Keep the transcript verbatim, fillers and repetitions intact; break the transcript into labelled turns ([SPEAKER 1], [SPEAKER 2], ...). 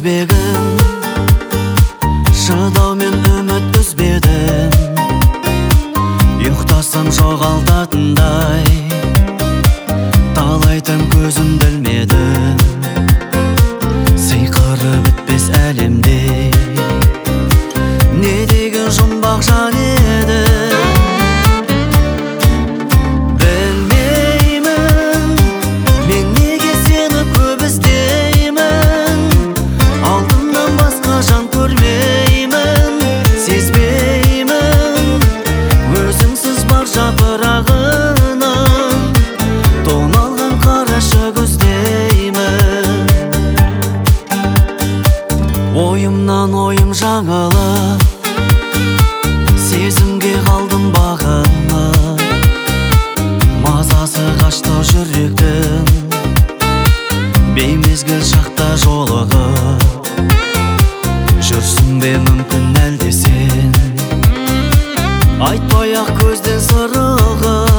[SPEAKER 1] өзбегім, шыдау мен үміт үзбедім. Ұйықтасам жоғалтатындай, талайтын көзімді ілмедім. Сыйқыры бітпес әлемде не деген жұмбақ жан еді. Білмеймін, мен неге сені көп іздеймін. Алдымнан басқа жан көрмеймін, сезбеймін. Өзіңсіз бар жапырағынан тоналған қарашы көздеймін. Ойымнан ойым жаңылып, сезімге қалдым бағынып. Мазасы қашты жүректің, беймезгіл шақта жолығып. Жүрсің бе мүмкін әлде сен, айтпай-ақ көзден сырығып.